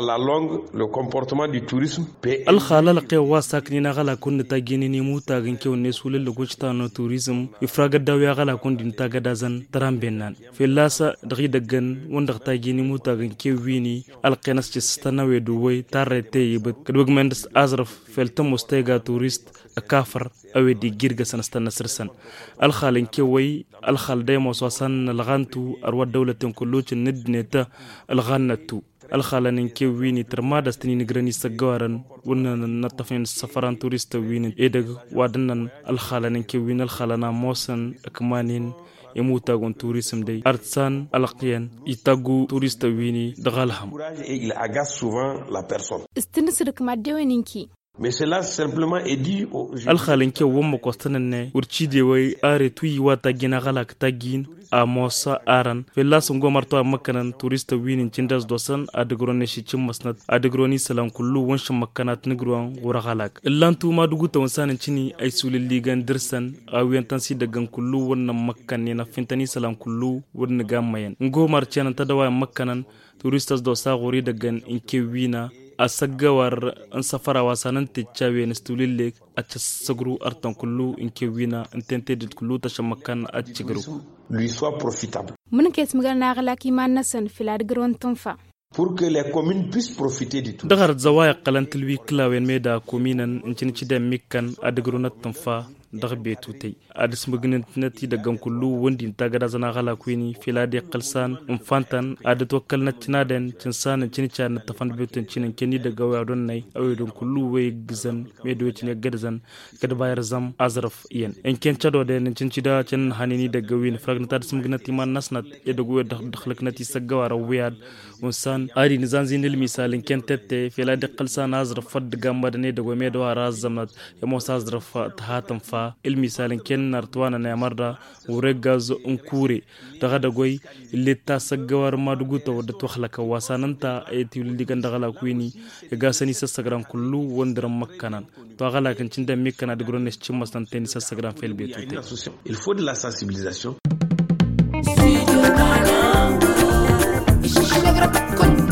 la longue, le comportement du tourisme peut... الخالة لقيوا ساكنين غلا كون تاجيني موتا غنكيو نسول لغوشتانو tourisme يفرق الدوية غلا كون دين تاجدازن ترام بينان في اللاسة دغي دغن وندغ تاجيني موتا غنكيو ويني القناس جستنا ويدوي تارتي يبت كدوغمندس أزرف فلتم مستيغا توريست أكافر أو دي جيرغا سنستنا سرسن الخال كوي الخال دايما وصوصان الغانتو أروى الدولة كلوش ندنتا الغانتو الخال نكي ويني ترمادا ستني نغراني سغوارن ون نطفين السفران توريست ويني إيدغ وادنن الخال نكي وين الخالنا موسن أكمانين يموتاغون توريسم دي أرتسان القيان يتاغو توريست ويني دغالهم استنسرك ما ديوينينكي Mais cela simplement est dit au الخالين كي ومو كوستنن ورتشيدي وي اري توي واتا جينا غلاك تاجين اموسا اران في الله سونغو مرتو مكانن توريست وين تشنداز دوسن ادغروني شي تشمسنت ادغروني سلام كله ونش مكانات نغروان ورغلاك اللانتو ما دغو تونسان تشني اي سول ليغان درسن او ينتنسي دغان كله ون مكاننا فنتني سلام كله ون غامين نغو مرچان تدوا مكانن توريستاز دوسا غوري دغان انكي وينا asagawar an safara wasanan tichawe nestulilek achasagru artan kullu inkewina intended kullu tashamakan achigru lui soit profitable mun kes magal na galaki manasan filad gron tonfa pour que les communes puissent profiter du tout dagar zawaya qalantilwi klawen meda kominan inchinchide mikkan adgrunat tonfa dagbe tutay adis magnet nati dagam kullu wondi tagada zana gala kwini filade qalsan umfantan adat wakalna tinaden cinsan cinchan tafan beten cinin keni daga wadon nay awedon kullu way gizan medo cine gadzan kad bayar zam azraf yen en ken chado den cincida cin hanini daga win fragnatat smgnati man nasnat edogo dakhlaknati sagawara wiyad unsan ari nizan zinil misal ken tette filade qalsan azraf fad gamba ne dago medo razamnat yamos azraf tahatam fa المثال كن نرتوانا نعمردا ورجاز انكوري دغدا غوي اللي تاسغوار ما دغوتا ودت وخلك واساننتا ايتي اللي غندغلا كويني يغاسني سسغران كلو وندر مكانان توغلا كن تشند ميكنا دغرونس تشمسن تني سسغران فيل بيتوتي il faut de la sensibilisation